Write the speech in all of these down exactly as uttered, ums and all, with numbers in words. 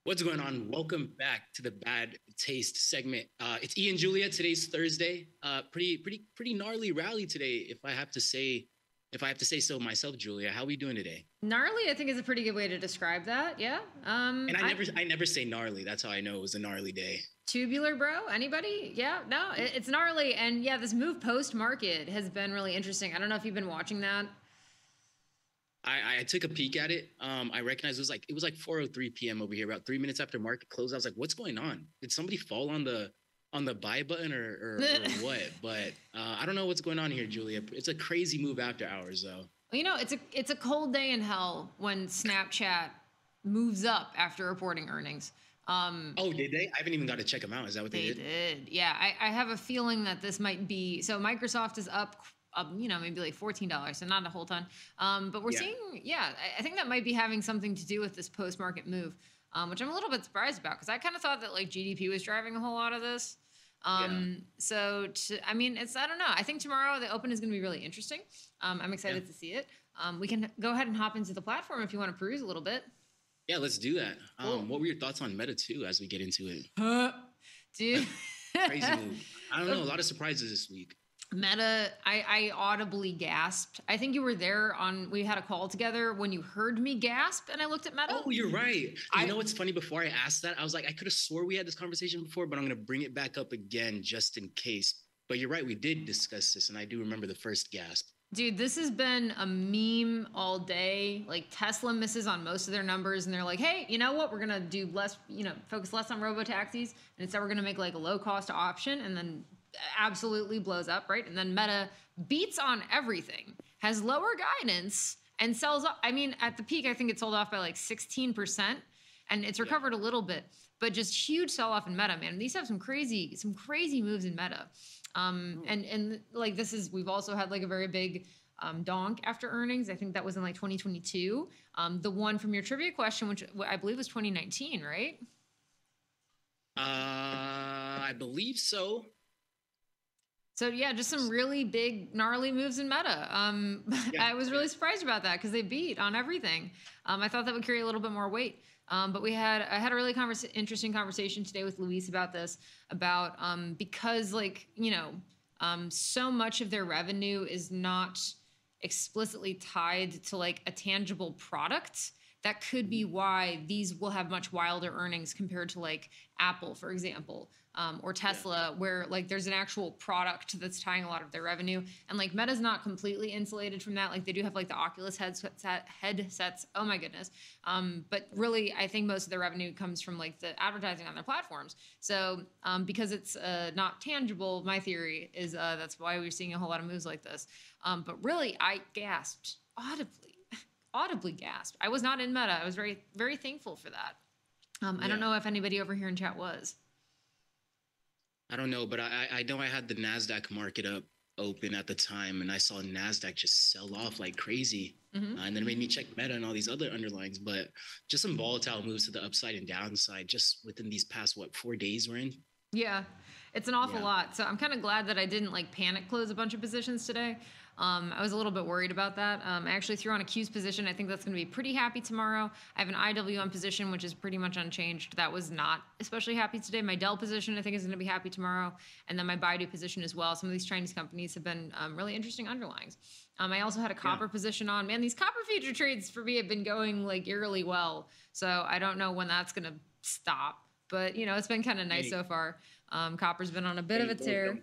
What's going on? Welcome back to the Bad Taste segment. Uh, it's Ian Julia. Today's Thursday. Uh, pretty, pretty, pretty gnarly rally today. If I have to say, if I have to say so myself, Julia, how are we doing today? Gnarly, I think, is a pretty good way to describe that. Yeah. Um, And I, I never, I never say gnarly. That's how I know it was a gnarly day. Tubular, bro? Anybody? Yeah. No, it, it's gnarly, and yeah, this move post market has been really interesting. I don't know if you've been watching that. I, I took a peek at it. Um, I recognized it was like it was like four oh three p.m. over here, about three minutes after market close. I was like, "What's going on? Did somebody fall on the on the buy button or or, or what?" But uh, I don't know what's going on here, Julia. It's a crazy move after hours, though. You know, it's a it's a cold day in hell when Snapchat moves up after reporting earnings. Um, oh, did they? I haven't even got to check them out. Is that what they, they did? They did. Yeah, I, I have a feeling that this might be. So Microsoft is up. Um, you know, maybe like fourteen dollars, so not a whole ton. Um, but we're yeah. seeing, yeah, I, I think that might be having something to do with this post-market move, um, which I'm a little bit surprised about because I kind of thought that like G D P was driving a whole lot of this. Um, yeah. So, to, I mean, it's, I don't know. I think tomorrow the open is going to be really interesting. Um, I'm excited yeah. to see it. Um, we can go ahead and hop into the platform if you want to peruse a little bit. Yeah, let's do that. Cool. Um, what were your thoughts on Meta two as we get into it? Huh? Dude. Crazy move. I don't know. A lot of surprises this week. Meta, I, I audibly gasped. I think you were there on, we had a call together when you heard me gasp and I looked at Meta. Oh, you're right. You I, know what's funny? Before I asked that, I was like, I could have swore we had this conversation before, but I'm going to bring it back up again just in case. But you're right. We did discuss this and I do remember the first gasp. Dude, this has been a meme all day. Like Tesla misses on most of their numbers and they're like, hey, you know what? We're going to do less, you know, focus less on robo-taxis. And instead we're going to make like a low cost option and then absolutely blows up, right? And then Meta beats on everything, has lower guidance, and sells off. I mean, at the peak, I think it sold off by like sixteen percent, and it's recovered yeah. a little bit, but just huge sell-off in Meta, man. These have some crazy, some crazy moves in Meta. Um, and, and like this is, we've also had like a very big um, donk after earnings. I think that was in like twenty twenty-two. Um, the one from your trivia question, which I believe was twenty nineteen, right? Uh, I believe so. So yeah, just some really big, gnarly moves in Meta. Um, yeah. I was really surprised about that because they beat on everything. Um, I thought that would carry a little bit more weight. Um, but we had, I had a really converse, interesting conversation today with Luis about this, about um, because like, you know, um, so much of their revenue is not explicitly tied to like a tangible product. That could be why these will have much wilder earnings compared to like Apple, for example, um, or Tesla, yeah. where like there's an actual product that's tying a lot of their revenue. And like Meta's not completely insulated from that. Like they do have like the Oculus headset, headsets. Oh my goodness. Um, but really, I think most of their revenue comes from like the advertising on their platforms. So um, because it's uh, not tangible, my theory is uh, that's why we're seeing a whole lot of moves like this. Um, but really, I gasped audibly. audibly gasped. I was not in Meta. I was very, very thankful for that. Um, I yeah. don't know if anybody over here in chat was. I don't know, but I, I know I had the NASDAQ market up open at the time, and I saw NASDAQ just sell off like crazy. Mm-hmm. Uh, and then it made me check Meta and all these other underlyings, but just some volatile moves to the upside and downside just within these past, what, four days we're in? Yeah, it's an awful yeah. lot. So I'm kind of glad that I didn't like panic close a bunch of positions today. Um, I was a little bit worried about that. Um, I actually threw on a Q's position. I think that's going to be pretty happy tomorrow. I have an I W M position, which is pretty much unchanged. That was not especially happy today. My Dell position, I think, is going to be happy tomorrow. And then my Baidu position as well. Some of these Chinese companies have been um, really interesting underlyings. Um, I also had a copper yeah. position on. Man, these copper future trades for me have been going like eerily well. So I don't know when that's going to stop. But, you know, it's been kind of nice hey. so far. Um, copper's been on a bit hey, of a tear.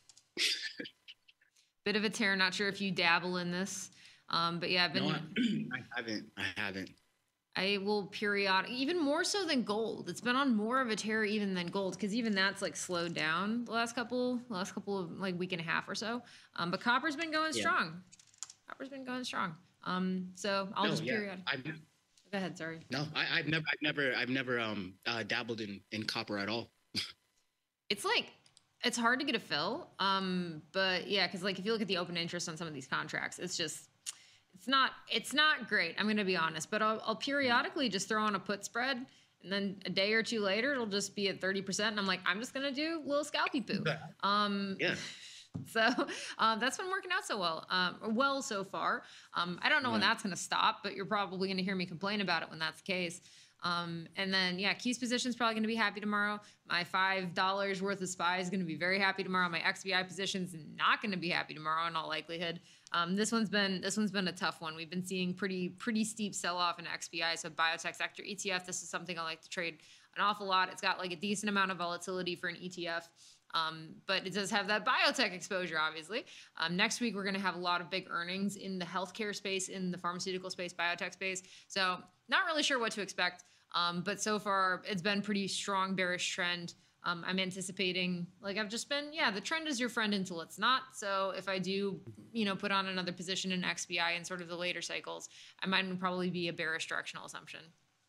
Bit of a tear. Not sure if you dabble in this, um, but yeah, I've been. No, I, I haven't. I haven't. I will periodic, even more so than gold. It's been on more of a tear even than gold because even that's like slowed down the last couple, the last couple of like week and a half or so. Um, but copper's been going yeah. strong. Copper's been going strong. Um, so I'll no, just yeah. periodic. I've, Go ahead. Sorry. No, I, I've never, I've never, I've never um uh, dabbled in in copper at all. It's like. It's hard to get a fill, um, but yeah, because like if you look at the open interest on some of these contracts, it's just it's not it's not great. I'm gonna be honest, but I'll, I'll periodically just throw on a put spread, and then a day or two later, it'll just be at thirty percent, and I'm like, I'm just gonna do a little scalpy poo. Um, yeah. So um, that's been working out so well, um, well so far. Um, I don't know yeah. when that's gonna stop, but you're probably gonna hear me complain about it when that's the case. Um, and then, yeah, Q's position is probably going to be happy tomorrow. My five dollars worth of S P Y is going to be very happy tomorrow. My X B I position is not going to be happy tomorrow in all likelihood. Um, this one's been this one's been a tough one. We've been seeing pretty pretty steep sell off in X B I. So biotech sector E T F. This is something I like to trade an awful lot. It's got like a decent amount of volatility for an E T F. Um, but it does have that biotech exposure, obviously. Um, next week, we're going to have a lot of big earnings in the healthcare space, in the pharmaceutical space, biotech space. So not really sure what to expect. Um, but so far, it's been pretty strong bearish trend. Um, I'm anticipating, like I've just been, yeah, the trend is your friend until it's not. So if I do, you know, put on another position in X B I in sort of the later cycles, I might probably be a bearish directional assumption.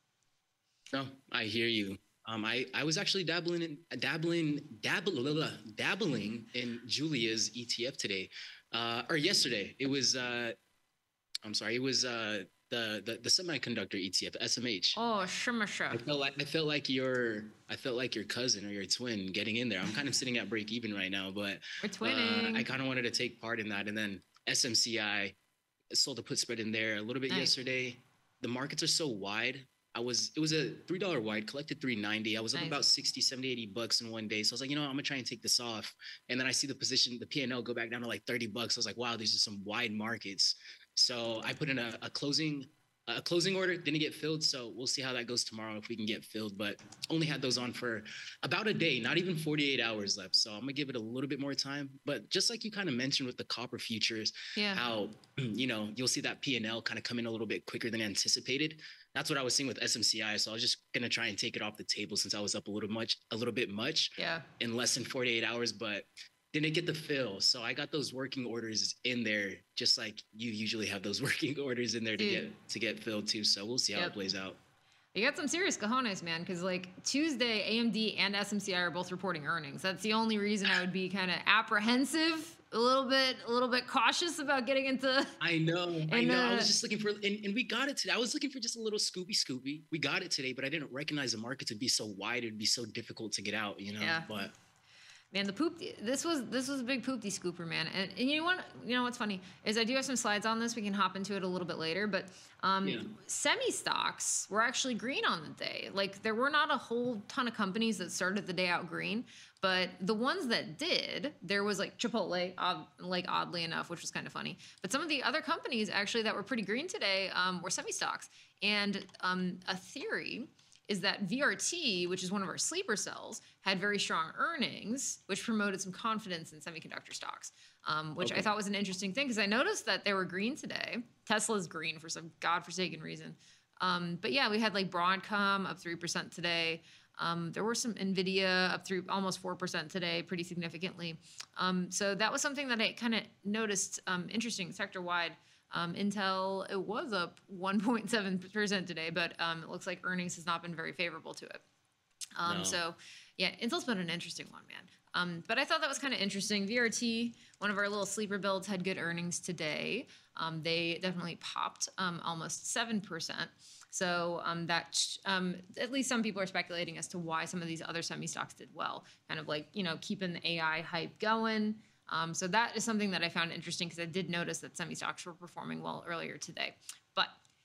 No, I hear you. Um, I, I was actually dabbling in dabbling dabbling dabbling in Julia's E T F today, uh, or yesterday. It was uh, I'm sorry, it was uh, the, the the semiconductor E T F, S M H. Oh, shimasha. I felt like I felt like your I felt like your cousin or your twin getting in there. I'm kind of sitting at break even right now, but we're twinning. Uh, I kind of wanted to take part in that, and then S M C I sold a put spread in there a little bit nice. Yesterday. The markets are so wide. I was, it was a three dollar wide, collected three ninety. I was up nice. About sixty, seventy, eighty bucks in one day. So I was like, you know what, I'm gonna try and take this off. And then I see the position, the P and L go back down to like thirty bucks. I was like, wow, these are some wide markets. So I put in a, a closing, a closing order, didn't get filled. So we'll see how that goes tomorrow if we can get filled, but only had those on for about a day, not even forty-eight hours left. So I'm gonna give it a little bit more time, but just like you kind of mentioned with the copper futures, yeah. how, you know, you'll see that P and L kind of come in a little bit quicker than anticipated. That's what I was seeing with S M C I. So I was just gonna try and take it off the table since I was up a little much, a little bit much, yeah, in less than forty-eight hours, but didn't get the fill. So I got those working orders in there, just like you usually have those working orders in there to Dude. get to get filled too. So we'll see how yep. it plays out. You got some serious cojones, man, because like Tuesday, A M D and S M C I are both reporting earnings. That's the only reason I would be kind of apprehensive, a little bit, a little bit cautious about getting into. I know, I know. Uh, I was just looking for, and, and we got it today. I was looking for just a little scoopy, scoopy. We got it today, but I didn't recognize the markets would be so wide. It'd be so difficult to get out, you know. Yeah. But man, the poop. This was this was a big poopty scooper, man. And, and you know what? You know what's funny is I do have some slides on this. We can hop into it a little bit later. But um, yeah. semi stocks were actually green on the day. Like there were not a whole ton of companies that started the day out green, but the ones that did, there was like Chipotle, odd, like oddly enough, which was kind of funny. But some of the other companies actually that were pretty green today um, were semi stocks. And um, a theory is that V R T, which is one of our sleeper cells, had very strong earnings, which promoted some confidence in semiconductor stocks, um, which okay. I thought was an interesting thing because I noticed that they were green today. Tesla's green for some godforsaken reason. Um, but yeah, we had like Broadcom up three percent today. Um, there were some NVIDIA up through almost four percent today, pretty significantly. Um, so that was something that I kind of noticed um, interesting sector-wide. Um, Intel, it was up one point seven percent today, but um, it looks like earnings has not been very favorable to it. Um, no. So, yeah, Intel's been an interesting one, man. Um, but I thought that was kind of interesting. V R T, one of our little sleeper builds, had good earnings today. Um, they definitely popped um, almost seven percent. So um, that um, at least some people are speculating as to why some of these other semi stocks did well, kind of like, you know, keeping the A I hype going. Um, so that is something that I found interesting because I did notice that semi stocks were performing well earlier today. But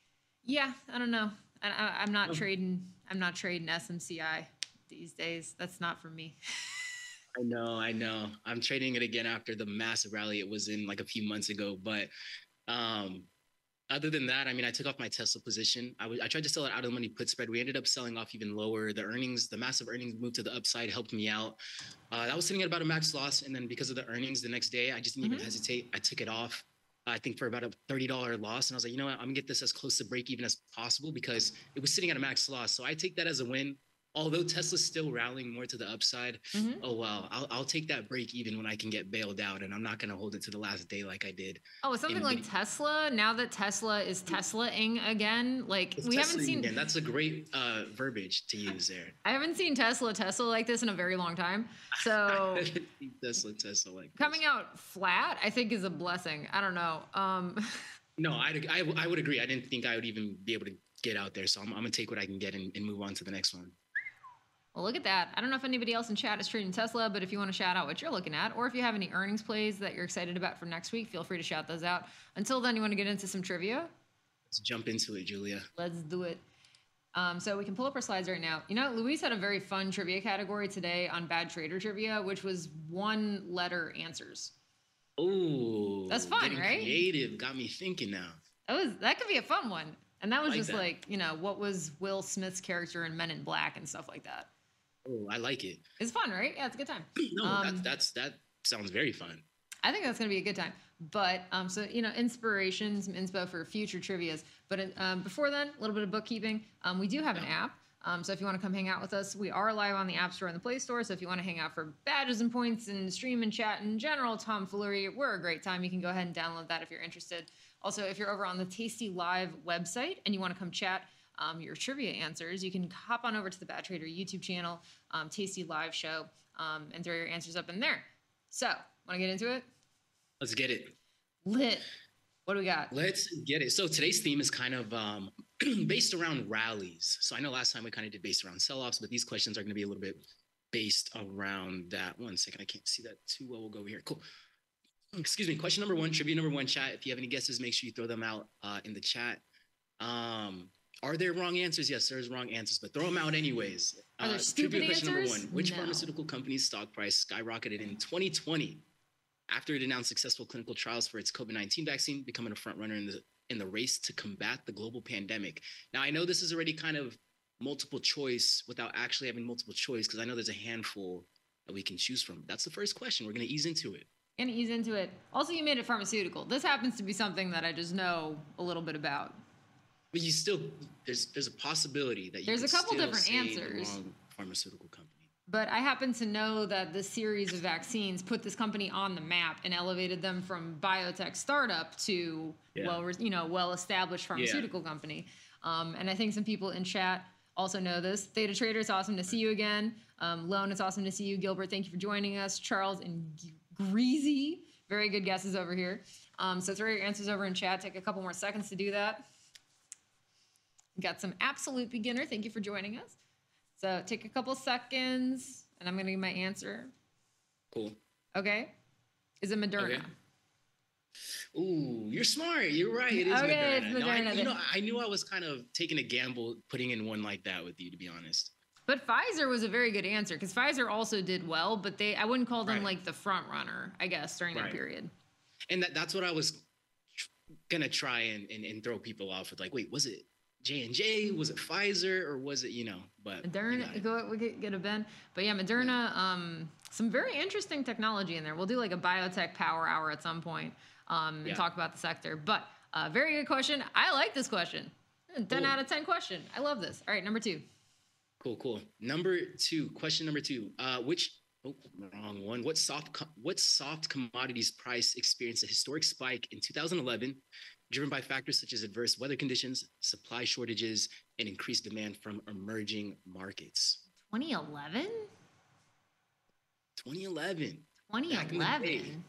yeah, I don't know. I, I, I'm not trading. I'm not trading S M C I these days. That's not for me. I know. I know. I'm trading it again after the massive rally it was in like a few months ago. But um, other than that, I mean, I took off my Tesla position. I, w- I tried to sell it out of the money put spread. We ended up selling off even lower. The earnings, the massive earnings moved to the upside, helped me out. Uh, that was sitting at about a max loss. And then because of the earnings the next day, I just didn't mm-hmm. even hesitate. I took it off, I think for about a thirty dollars loss. And I was like, you know what, I'm gonna get this as close to break even as possible because it was sitting at a max loss. So I take that as a win. Although Tesla's still rallying more to the upside, mm-hmm. oh, well, I'll, I'll take that break even when I can get bailed out, and I'm not going to hold it to the last day like I did. Oh, something like the, Tesla, now that Tesla is Tesla-ing again, like we haven't seen... Again. That's a great uh, verbiage to use there. I haven't seen Tesla Tesla like this in a very long time, so... Tesla Tesla like Coming this. out flat, I think, is a blessing. I don't know. Um... No, I, I, I would agree. I didn't think I would even be able to get out there, so I'm, I'm going to take what I can get and, and move on to the next one. Well, look at that. I don't know if anybody else in chat is trading Tesla, but if you want to shout out what you're looking at, or if you have any earnings plays that you're excited about for next week, feel free to shout those out. Until then, you want to get into some trivia? Let's jump into it, Julia. Let's do it. Um, so we can pull up our slides right now. You know, Luis had a very fun trivia category today on Bad Trader Trivia, which was one letter answers. Oh, that's fun, getting right? Creative got me thinking now. That was that could be a fun one. And that was like just that. like, you know, what was Will Smith's character in Men in Black and stuff like that. Oh, I like it. It's fun, right? Yeah, it's a good time. no, um, that's, that's that sounds very fun. I think that's going to be a good time. But um, so, you know, inspiration, some inspo for future trivias. But um, before then, a little bit of bookkeeping. Um, we do have an app. Um, so if you want to come hang out with us, we are live on the App Store and the Play Store. So if you want to hang out for badges and points and stream and chat in general, tomfoolery, we're a great time. You can go ahead and download that if you're interested. Also, if you're over on the Tasty Live website and you want to come chat um, your trivia answers, you can hop on over to the Bad Trader YouTube channel, um, Tasty Live show, um, and throw your answers up in there. So, want to get into it? Let's get it. Lit. What do we got? Let's get it. So today's theme is kind of um, based around rallies. So I know last time we kind of did based around sell-offs, but these questions are going to be a little bit based around that. One second, I can't see that too well. We'll go over here. Cool. Excuse me. Question number one, trivia number one, chat. If you have any guesses, make sure you throw them out uh, in the chat. Um, are there wrong answers? Yes, there's wrong answers, but throw them out anyways. Are there uh, stupid trivia question answers? number one, which No. pharmaceutical company's stock price skyrocketed in twenty twenty after it announced successful clinical trials for its COVID nineteen vaccine, becoming a front runner in the in the race to combat the global pandemic? Now, I know this is already kind of multiple choice without actually having multiple choice, because I know there's a handful that we can choose from. That's the first question. We're going to ease into it. Gonna ease into it. Also, you made it pharmaceutical. This happens to be something that I just know a little bit about. But you still, there's there's a possibility that you There's a could couple still different say answers. the wrong pharmaceutical company. But I happen to know that this series of vaccines put this company on the map and elevated them from biotech startup to Yeah. well, you know, well-established pharmaceutical company. Um, and I think some people in chat also know this. Theta Trader, it's awesome to see you again. Um, Lone, it's awesome to see you. Gilbert, thank you for joining us. Charles and G- Greasy, very good guesses over here. Um, so throw your answers over in chat. Take a couple more seconds to do that. Got some absolute beginner. Thank you for joining us. So take a couple seconds, and I'm going to give my answer. Cool. Okay. Is it Moderna? Okay. Ooh, you're smart. You're right. It is Okay, Moderna. it's No, I, Moderna. you know, I knew I was kind of taking a gamble putting in one like that with you, to be honest. But Pfizer was a very good answer because Pfizer also did well, but they I wouldn't call them Right. like the front runner, I guess, during that Right. period. And that, that's what I was gonna try and, and, and throw people off with, like, wait, was it J and J? Was it Pfizer? Or was it, you know, but Moderna, go we get, get a Ben. But yeah, Moderna, um, some very interesting technology in there. We'll do like a biotech power hour at some point um, and Yeah. talk about the sector. But uh, very good question. I like this question. ten Cool. out of ten question. I love this. All right, number two. Cool, cool. Number two, question number two. Uh, which, oh, wrong one. What soft, co- what soft commodities price experienced a historic spike in two thousand eleven, driven by factors such as adverse weather conditions, supply shortages, and increased demand from emerging markets? twenty eleven? twenty eleven. Back in the day. twenty eleven.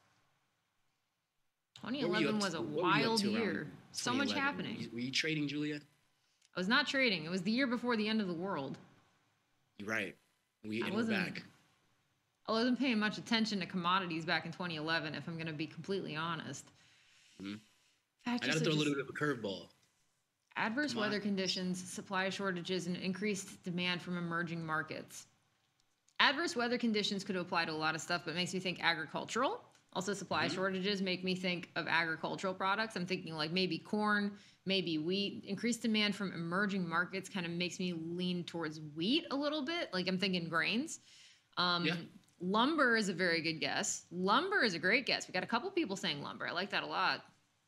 What were you twenty eleven up was to- a what were you up wild to around year. So much twenty eleven? happening. Were you, were you trading, Julia? I was not trading. It was the year before the end of the world. You're right. We, I and we're wasn't- back. I wasn't paying much attention to commodities back in twenty eleven, if I'm going to be completely honest. Mhm. I Factors got to such throw a as little bit of a curveball. adverse Come on. weather conditions, supply shortages, and increased demand from emerging markets. Adverse weather conditions could apply to a lot of stuff, but it makes me think agricultural. Also, supply Mhm. shortages make me think of agricultural products. I'm thinking like maybe corn, maybe wheat. Increased demand from emerging markets kind of makes me lean towards wheat a little bit. Like I'm thinking grains. Um, Yeah. Lumber is a very good guess. Lumber is a great guess. We got a couple people saying lumber. I like that a lot.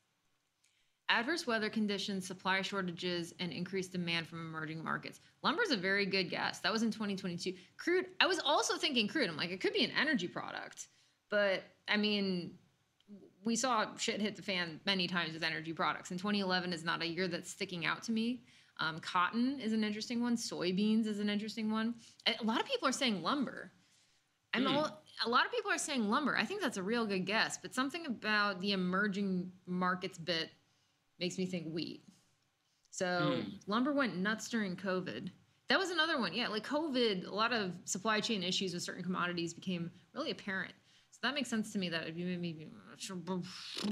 Adverse weather conditions, supply shortages, and increased demand from emerging markets. Lumber is a very good guess. That was in twenty twenty-two. Crude, I was also thinking crude. I'm like, it could be an energy product. But, I mean, we saw shit hit the fan many times with energy products. And twenty eleven is not a year that's sticking out to me. Um, cotton is an interesting one. Soybeans is an interesting one. A a lot of people are saying lumber. I'm Hmm. all, a lot of people are saying lumber. I think that's a real good guess. But something about the emerging markets bit makes me think wheat. So Hmm. lumber went nuts during COVID. That was another one. Yeah, like COVID, a lot of supply chain issues with certain commodities became really apparent. So that makes sense to me that it'd be maybe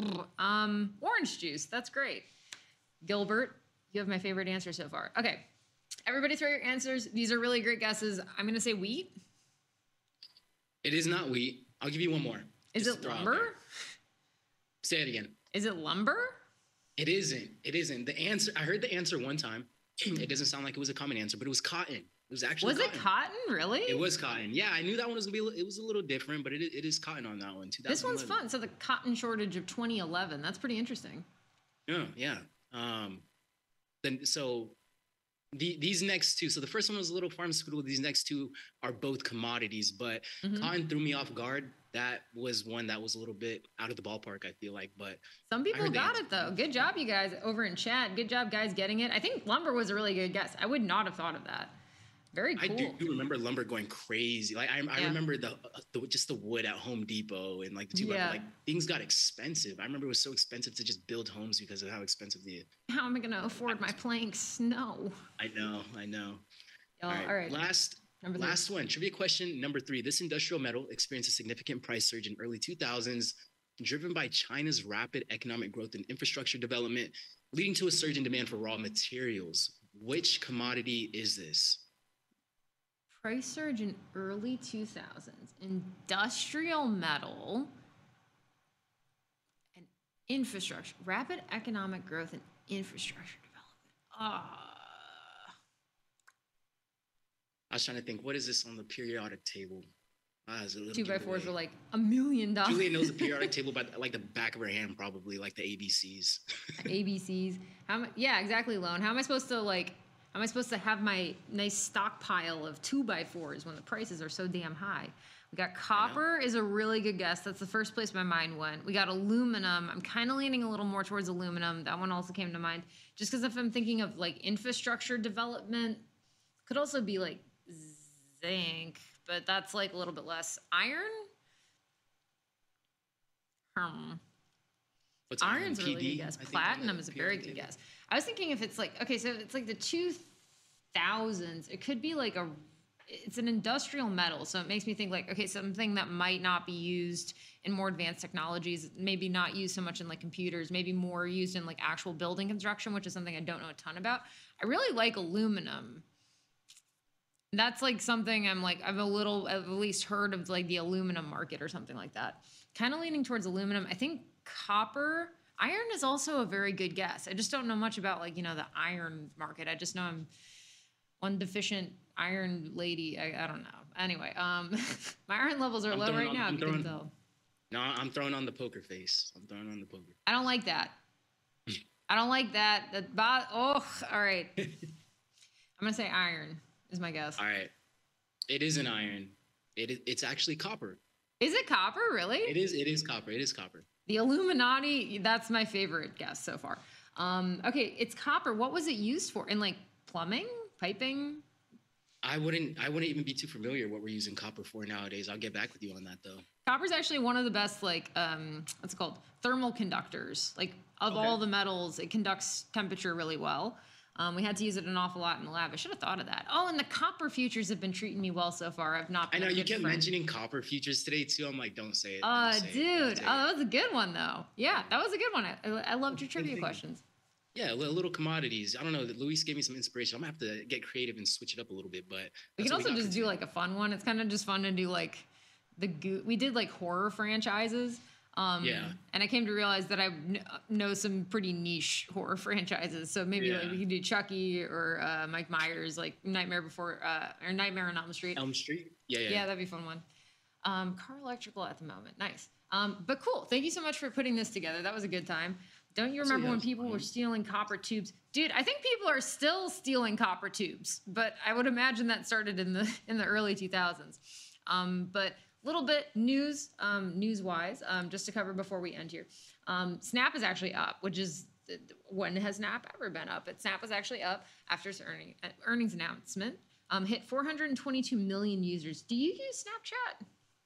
um, orange juice. That's great. Gilbert, you have my favorite answer so far. Okay. Everybody throw your answers. These are really great guesses. I'm going to say wheat. It is not wheat. I'll give you one more. Is it lumber? Say it again. Is it lumber? It isn't. It isn't. The answer, I heard the answer one time. It doesn't sound like it was a common answer, but it was cotton. It was actually Was cotton. it cotton? Really? It was cotton. Yeah, I knew that one was going to be, it was a little different, but it, it is cotton on that one. This one's fun. So the cotton shortage of twenty eleven. That's pretty interesting. Yeah, yeah. Um, then, so the, these next two, so the first one was a little pharmaceutical. These next two are both commodities, but mm-hmm. cotton threw me off guard. That was one that was a little bit out of the ballpark, I feel like, but some people got it though. Good job, you guys over in chat. Good job, guys, getting it. I think lumber was a really good guess. I would not have thought of that. Very cool. I do remember lumber going crazy. Like I, I yeah. remember the, the just the wood at Home Depot and like the two yeah. like things got expensive. I remember it was so expensive to just build homes because of how expensive the. How am I going to afford my planks? No. I know, I know. All right. All right. Last. Number Last one, trivia question number three. This industrial metal experienced a significant price surge in early two thousands, driven by China's rapid economic growth and infrastructure development, leading to a surge in demand for raw materials. Which commodity is this? Price surge in early two thousands, industrial metal and infrastructure, rapid economic growth and infrastructure development. Ah. I was trying to think, what is this on the periodic table? Ah, Two by fours were like a million dollars. Julia knows the periodic table by like the back of her hand, probably like the A B Cs. A B Cs. How am I, yeah, exactly, Lone. How am I supposed to like? How am I supposed to have my nice stockpile of two by fours when the prices are so damn high? We got copper is a really good guess. That's the first place my mind went. We got aluminum. I'm kind of leaning a little more towards aluminum. That one also came to mind. Just because if I'm thinking of like infrastructure development, could also be like zinc, but that's like a little bit less. Iron? Hmm. What's Iron's a iron? really good guess. Platinum is a very good guess. I was thinking if it's like, okay, so it's like the two thousands. It could be like a, it's an industrial metal. So it makes me think like, okay, something that might not be used in more advanced technologies, maybe not used so much in like computers, maybe more used in like actual building construction, which is something I don't know a ton about. I really like aluminum. That's like something I'm like, I've a little, I've at least heard of like the aluminum market or something like that. Kind of leaning towards aluminum. I think copper, iron is also a very good guess. I just don't know much about like, you know, the iron market. I just know I'm one deficient iron lady. I, I don't know. Anyway, um, my iron levels are I'm low right on, now. I'm throwing, no, I'm throwing on the poker face. I'm throwing on the poker. I don't like that. I don't like that. That, oh, all right. I'm going to say iron. Is my guess. All right. It is an iron. It is, it's actually copper. Is it copper, really? It is. It is copper. It is copper. The Illuminati, that's my favorite guess so far. Um, okay, it's copper. What was it used for? In like plumbing, piping? I wouldn't I wouldn't even be too familiar what we're using copper for nowadays. I'll get back with you on that though. Copper is actually one of the best like um what's it called? Thermal conductors. Like of okay. all the metals, it conducts temperature really well. Um, we had to use it an awful lot in the lab. I should have thought of that. Oh, and the copper futures have been treating me well so far. I've not been I know, you kept friend. mentioning copper futures today, too. I'm like, don't say it. Uh, say dude. It, oh, that was a good one, though. Yeah, that was a good one. I, I loved your trivia questions. Yeah, little, little commodities. I don't know. Luis gave me some inspiration. I'm going to have to get creative and switch it up a little bit. But we can also we just do, like, a fun one. It's kind of just fun to do, like, the go- we did, like, horror franchises. Um, yeah. And I came to realize that I kn- know some pretty niche horror franchises. So maybe yeah. like we could do Chucky or uh, Mike Myers, like Nightmare Before uh, or Nightmare on Elm Street. Elm Street. Yeah, yeah. Yeah, that'd be a fun one. Um, Car Electrical at the moment. Nice. Um, but cool. Thank you so much for putting this together. That was a good time. Don't you remember when people were stealing copper tubes? Dude, I think people are still stealing copper tubes, but I would imagine that started in the in the early two thousands. Um, but little bit news, um, news-wise, um, just to cover before we end here. Um, Snap is actually up, which is, when has Snap ever been up? But Snap was actually up after its earning, uh, earnings announcement. Um, hit four hundred twenty-two million users. Do you use Snapchat?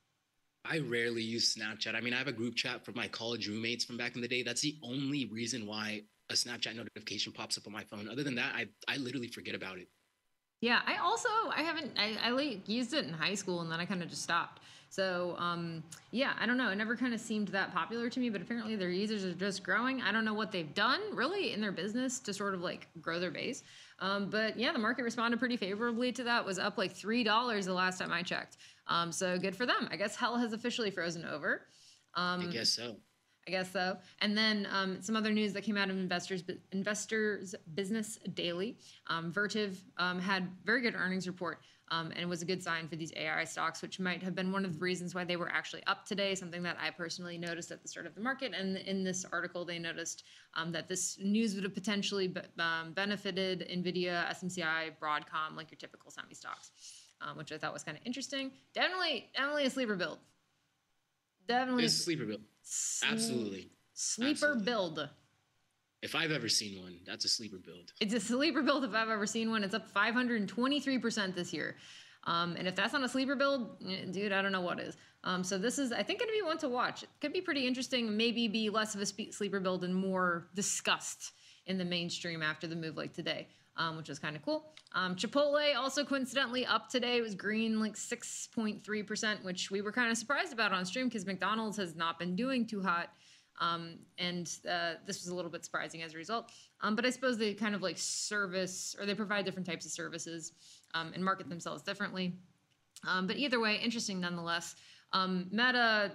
I rarely use Snapchat. I mean, I have a group chat for my college roommates from back in the day. That's the only reason why a Snapchat notification pops up on my phone. Other than that, I, I literally forget about it. Yeah, I also, I haven't, I, I like used it in high school and then I kind of just stopped. So um, yeah, I don't know. It never kind of seemed that popular to me, but apparently their users are just growing. I don't know what they've done really in their business to sort of like grow their base. Um, but yeah, the market responded pretty favorably to that. It was up like three dollars the last time I checked. Um, so good for them. I guess hell has officially frozen over. Um, I guess so. I guess so. And then um, some other news that came out of Investors Investors Business Daily. Um, Vertiv um, had very good earnings report, um, and it was a good sign for these A I stocks, which might have been one of the reasons why they were actually up today, something that I personally noticed at the start of the market. And in this article, they noticed um, that this news would have potentially be, um, benefited NVIDIA, S M C I, Broadcom, like your typical semi stocks, um, which I thought was kind of interesting. Definitely, definitely a sleeper build. Definitely It's a sleeper build. Absolutely. Sleeper Absolutely. build. If I've ever seen one, that's a sleeper build. It's a sleeper build if I've ever seen one. It's up five hundred twenty-three percent this year. Um, and if that's not a sleeper build, dude, I don't know what is. Um, so this is, I think, going to be one to watch. It could be pretty interesting, maybe be less of a spe- sleeper build and more discussed in the mainstream after the move like today, um, which is kind of cool. Um, Chipotle also coincidentally up today. It was green like six point three percent, which we were kind of surprised about on stream because McDonald's has not been doing too hot. Um, and uh, this was a little bit surprising as a result. Um, but I suppose they kind of like service, or they provide different types of services um, and market themselves differently. Um, but either way, interesting nonetheless. Um, Meta,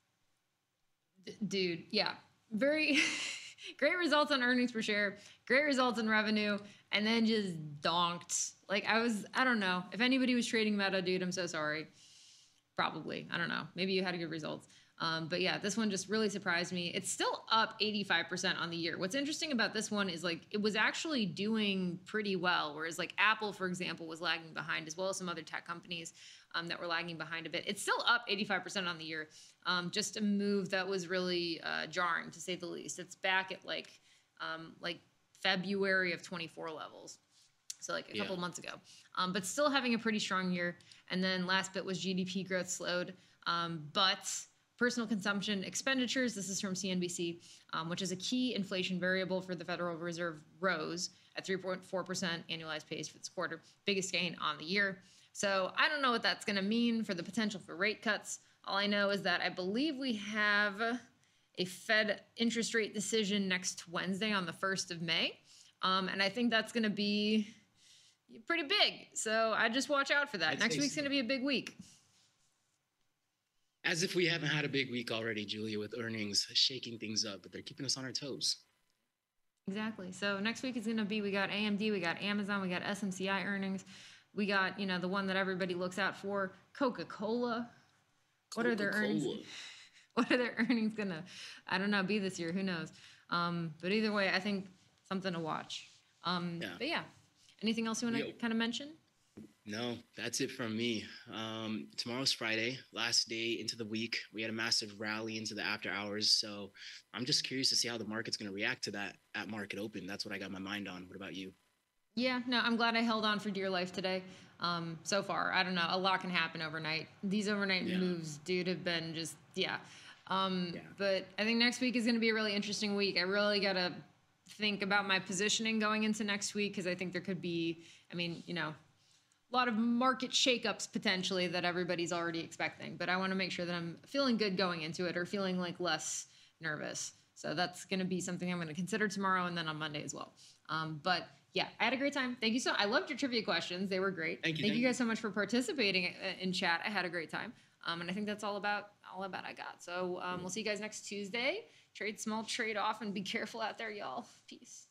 d- dude, yeah, very great results on earnings per share, great results in revenue, and then just donked. Like I was, I don't know. If anybody was trading Meta, dude, I'm so sorry. Probably. I don't know. Maybe you had good results. Um, but yeah, this one just really surprised me. It's still up eighty-five percent on the year. What's interesting about this one is like it was actually doing pretty well, whereas like Apple, for example, was lagging behind, as well as some other tech companies um, that were lagging behind a bit. It's still up eighty-five percent on the year. Um, just a move that was really uh, jarring, to say the least. It's back at like um, like February of twenty-four levels. So like a Yeah. couple months ago, um, but still having a pretty strong year. And then last bit was G D P growth slowed, um, but personal consumption expenditures, this is from C N B C, um, which is a key inflation variable for the Federal Reserve, rose at three point four percent annualized pace for this quarter, biggest gain on the year. So I don't know what that's going to mean for the potential for rate cuts. All I know is that I believe we have a Fed interest rate decision next Wednesday on the first of May. Um, and I think that's going to be pretty big. So I just watch out for that. I'd Next say week's so. going to be a big week. As if we haven't had a big week already, Julia, with earnings shaking things up, but they're keeping us on our toes. Exactly. So next week is going to be, we got A M D, we got Amazon, we got S M C I earnings. We got, you know, the one that everybody looks out for, Coca-Cola. What are their earnings? Coca-Cola. What are their earnings going to, I don't know, be this year? Who knows? Um, but either way, I think something to watch. Um, Yeah. But yeah, anything else you want to Yo. kind of mention? No, that's it from me. Um, tomorrow's Friday, last day into the week. We had a massive rally into the after hours. So I'm just curious to see how the market's going to react to that at market open. That's what I got my mind on. What about you? Yeah, no, I'm glad I held on for dear life today. Um, so far, I don't know, a lot can happen overnight. These overnight Yeah. moves, dude, have been just, yeah. Um, Yeah. But I think next week is going to be a really interesting week. I really got to think about my positioning going into next week because I think there could be, I mean, you know, a lot of market shakeups potentially that everybody's already expecting. But I want to make sure that I'm feeling good going into it or feeling like less nervous. So that's going to be something I'm going to consider tomorrow and then on Monday as well. Um, but yeah, I had a great time. Thank you so. I loved your trivia questions. They were great. Thank you, Thank thank you guys so much for participating uh, in chat. I had a great time. Um, and I think that's all about all about I got. So um, we'll see you guys next Tuesday. Trade small, trade off, and be careful out there, y'all. Peace.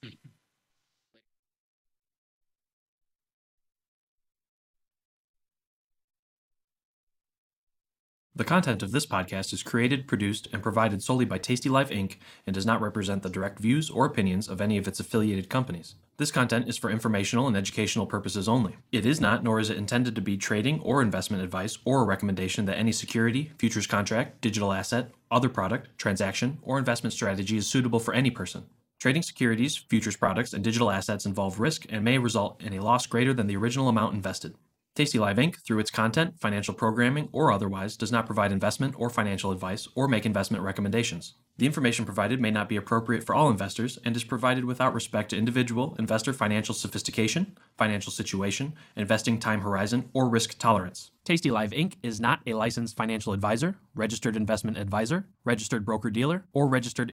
The content of this podcast is created, produced, and provided solely by Tasty Life Incorporated and does not represent the direct views or opinions of any of its affiliated companies. This content is for informational and educational purposes only. It is not, nor is it intended to be trading or investment advice or a recommendation that any security, futures contract, digital asset, other product, transaction, or investment strategy is suitable for any person. Trading securities, futures products, and digital assets involve risk and may result in a loss greater than the original amount invested. Tasty Life Incorporated, through its content, financial programming, or otherwise, does not provide investment or financial advice or make investment recommendations. The information provided may not be appropriate for all investors and is provided without respect to individual investor financial sophistication, financial situation, investing time horizon, or risk tolerance. Tasty Live Incorporated is not a licensed financial advisor, registered investment advisor, registered broker-dealer, or registered